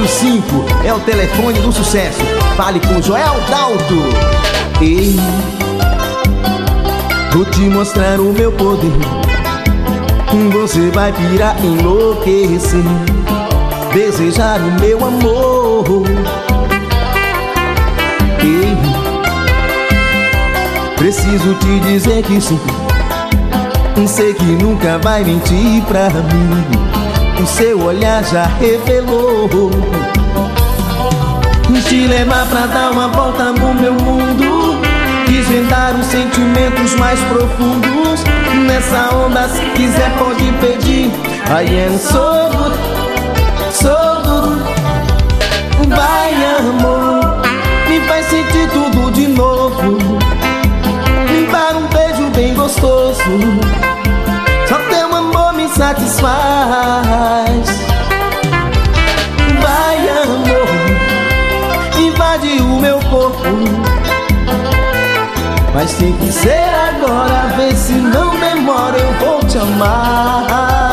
445 é o telefone do sucesso. Fale com Joel Dalto. Ei, vou te mostrar o meu poder. Você vai pirar, enlouquecer, desejar o meu amor. Ei, preciso te dizer que sim. Sei que nunca vai mentir pra mim. O seu olhar já revelou. Te levar pra dar uma volta no meu mundo, desvendar os sentimentos mais profundos. Nessa onda, se quiser pode pedir. I am so good, so good. Vai, amor, me faz sentir tudo de novo. Me dá um beijo bem gostoso. Só teu amor me satisfaz. Vai, amor, invade o meu corpo. Mas tem que ser agora, vê se não demora, eu vou te amar.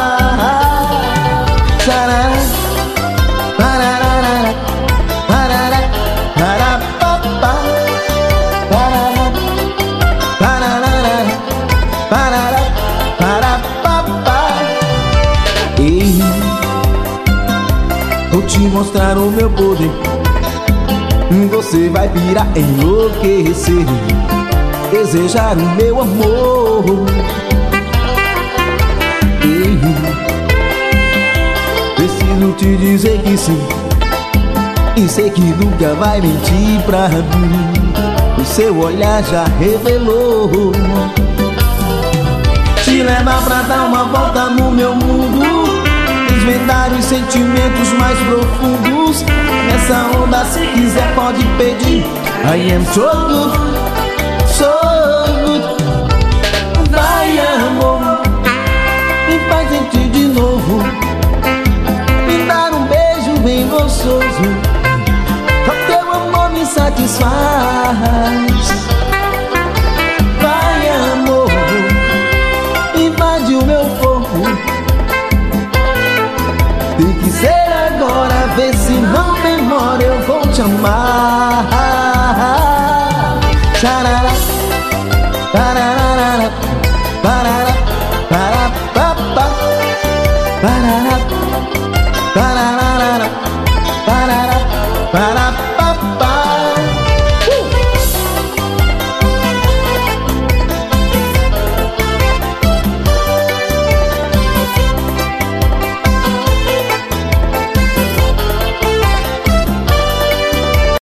Sarará, parará, parará, parará, papá, parará, parará, parará, parará, papá. Ei, vou te mostrar o meu poder. Você vai pirar, enlouquecer, desejar o meu amor. Ei, preciso te dizer que sim. E sei que nunca vai mentir pra mim. O seu olhar já revelou. Te levar pra dar uma volta no meu mundo, desvendar os sentimentos mais profundos. Nessa onda, se quiser pode pedir. I am so good, so good. Vai, amor, me faz sentir de novo. Me dar um beijo bem gostoso. Só teu amor me satisfaz. Vai, amor, invade o meu corpo. Tem que ser agora, vê se não demora, eu vou te amar. Sarará, parará, parará.